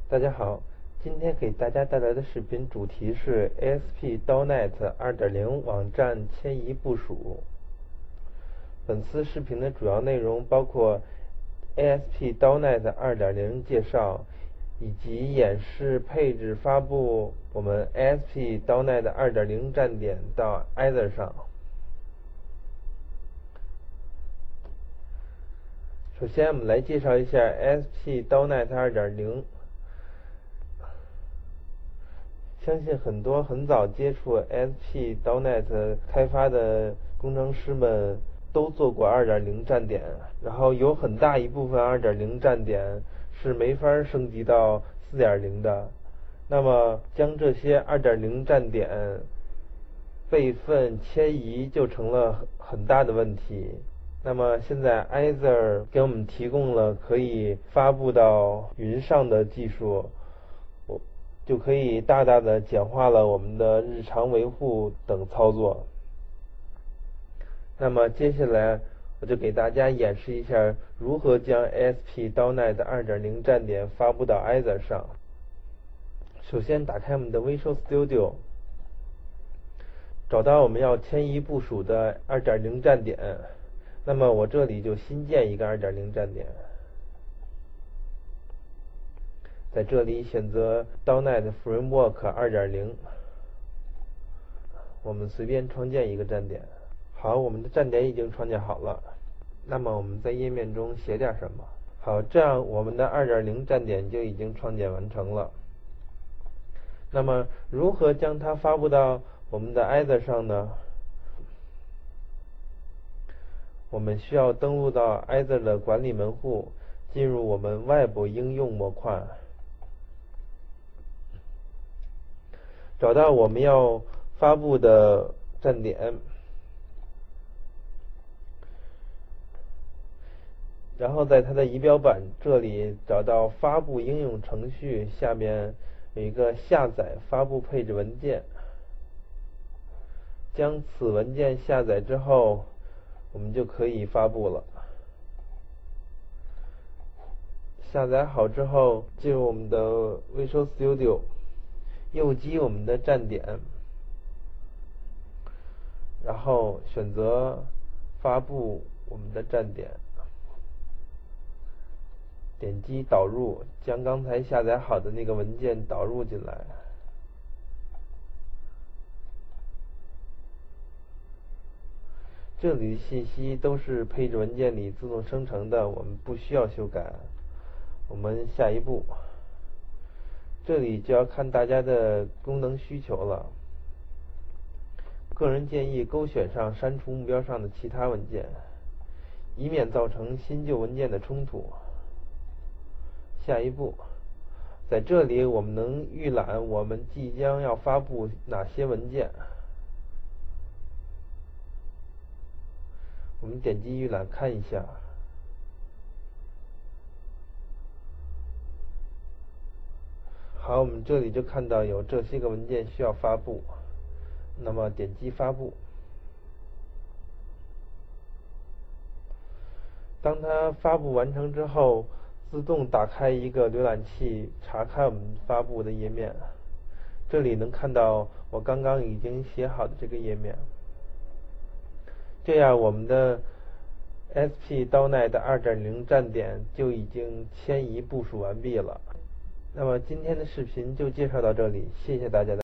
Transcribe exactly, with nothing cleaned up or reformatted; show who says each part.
Speaker 1: 大家好，今天给大家带来的视频主题是 A S P dot net 二点零 网站迁移部署。本次视频的主要内容包括 A S P dot net 二点零 介绍，以及演示配置发布我们 A S P dot net 二点零 站点到 Ether 上。首先，我们来介绍一下 A S P dot net 二点零。相信很多很早接触 A S P dot net 开发的工程师们都做过 二点零 站点，然后有很大一部分 二点零 站点是没法升级到 四点零 的。那么将这些 二点零 站点备份迁移就成了很大的问题。那么现在 Ether 给我们提供了可以发布到云上的技术，就可以大大的简化了我们的日常维护等操作。那么接下来我就给大家演示一下如何将 A S P dot net 二点零 站点发布到 Ether 上。首先打开我们的 Visual Studio， 找到我们要迁移部署的 二点零 站点，那么我这里就新建一个 二点零 站点，在这里选择 dot net Framework 二点零， 我们随便创建一个站点。好，我们的站点已经创建好了，那么我们在页面中写点什么？好，这样我们的 二点零 站点就已经创建完成了。那么如何将它发布到我们的 Ether 上呢？我们需要登录到 Ether 的管理门户，进入我们外部应用模块，找到我们要发布的站点，然后在它的仪表板这里找到发布应用程序，下面有一个下载发布配置文件，将此文件下载之后，我们就可以发布了。下载好之后，进入我们的 Visual Studio， 右击我们的站点，然后选择发布我们的站点，点击导入，将刚才下载好的那个文件导入进来。这里的信息都是配置文件里自动生成的，我们不需要修改。我们下一步，这里就要看大家的功能需求了。个人建议勾选上删除目标上的其他文件，以免造成新旧文件的冲突。下一步，在这里我们能预览我们即将要发布哪些文件。我们点击预览看一下。好，我们这里就看到有这些个文件需要发布，那么点击发布。当它发布完成之后，自动打开一个浏览器，查看我们发布的页面。这里能看到我刚刚已经写好的这个页面。这样我们的 A S P dot net 二点零 站点就已经迁移部署完毕了。那么今天的视频就介绍到这里，谢谢大家的